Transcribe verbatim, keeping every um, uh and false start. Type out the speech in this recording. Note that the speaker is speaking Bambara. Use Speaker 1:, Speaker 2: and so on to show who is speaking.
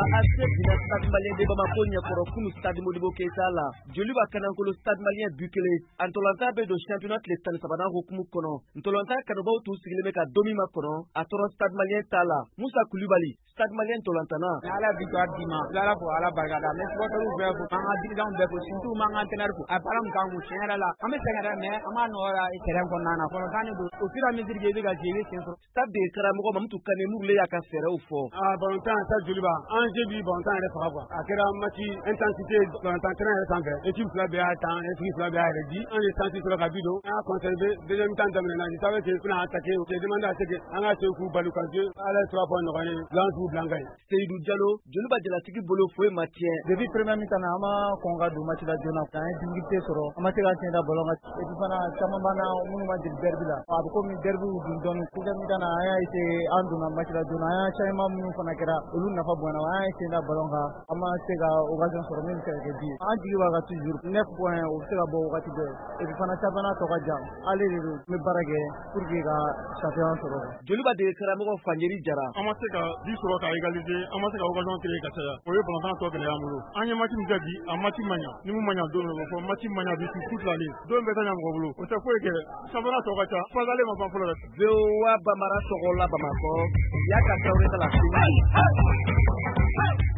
Speaker 1: A C bina Stade Malien de Bamako ɲɛkɔrɔ kunu Stade Modibo Keita la. Joli b'a kanankolo Stade Malien but kelen. A ntɔlanta bɛ don championnat tile tan ni sabanan hukumu kɔnɔ. Ntɔlanta kanubaw t'u sigilen bɛ ka don min ma kɔnɔ. A tɔrɔ Stade Malien ta la. Musa Kulibali, Stade Malien ntɔlantana.
Speaker 2: Ni Ala ye victoire d'i ma, n bɛ Ala fo Ala barikada. N bɛ supporters bɛɛ fo, an ka dirigeants bɛɛ fo, surtout m'an ka entraîneur fo. A baara min k'an kun tiɲɛ yɛrɛ la, an bɛ sɛgɛn dɛ mais an b'a nɔgɔya terrain kɔnɔna na. Kɔnɔntan de don. Au fur et à mesure que i bɛ ka jouer i bɛ sen sɔrɔ.
Speaker 1: Stade de karamɔgɔ Mamutu Kane Mugule y'a ka fɛɛrɛw fɔ.
Speaker 3: Ah ballon-tan Stade Joliba, enjeu bi ballon-tan yɛrɛ faga quoi. A kɛra match intensité ballon-tan terrain yɛrɛ sanfɛ. Équipe fila bɛɛ y'a tan, équipe fila bɛɛ y'a yɛrɛ di. An ye chance sɔrɔ ka bi don. An y'a conservé deuxième mi-temps daminɛna. Je savais que bɛna attaquer. J'ai demandé à ce que an ka se k'u bali ka jouer. Ala ye trois points nɔgɔya ye. Blanc ou blanc gagne.
Speaker 1: Seydou Diallo, Joliba jalatigi bolo foyi ma tiɲɛ.
Speaker 2: Depuis première mi-temps na, an ma kɔn ka don match la joona. An ye difficulté sɔrɔ. An ma se ka tiɲɛ da ballon kan. Et puis fana caman b'an na minnu ma deli derby la. A bɛ komi derby dun dɔɔnin. Deuxième mi-temps na, an y'a essayé an donna match la joona. An y'a changement minnu fana kɛra, olu nafa bonyana. An y'a essayé da ballon kan. An ma se ka occasion sɔrɔ min bɛ se ka kɛ bi ye. An jigi b'a kan toujours. neuf points o bɛ se ka bɔ wagati bɛɛ. Et puis fana championnat tɔ ka jan. Ale de don. N bɛ baara kɛ pour que ka champion sɔrɔ.
Speaker 1: Joliba de karamɔgɔ Fajeri Jara.
Speaker 3: An ma se ka bi sɔrɔ ka égaliser, an ma se ka occasion créer ka caya. O ye ballon-tan tɔ gɛlɛya an bolo. An ye match min kɛ bi, a match man ɲa. Ni mun man ɲa don min, o fɔ match man ɲa bi sur toute la ligne. Don bɛɛ ta ɲa mɔgɔ bolo. O tɛ foyi kɛ. Championnat tɔ ka ca. Phase aller ma ban fɔlɔ dɛ.
Speaker 1: V O A Bamara Sɔgɔla Bamakɔ. Y'a ka Traoré ta la